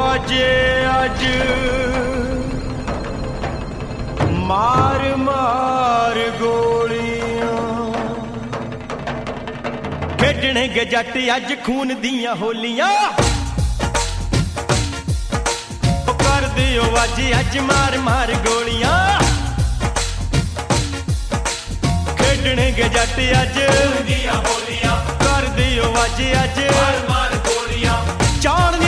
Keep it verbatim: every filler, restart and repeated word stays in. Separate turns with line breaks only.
ਵਜੇ ਅੱਜ ਮਾਰ ਮਾਰ ਗੋਲੀਆਂ ਖੇਡਣਗੇ ਜੱਟ ਅੱਜ ਖੂਨ ਦੀਆਂ ਹੋਲੀਆਂ ਕਰ ਦਿਓ ਅੱਜ ਅੱਜ ਮਾਰ ਮਾਰ ਗੋਲੀਆਂ ਖੇਡਣਗੇ ਜੱਟ ਅੱਜ ਖੂਨ ਦੀਆਂ ਹੋਲੀਆਂ ਕਰ ਦਿਓ ਅੱਜ ਅੱਜ ਮਾਰ ਮਾਰ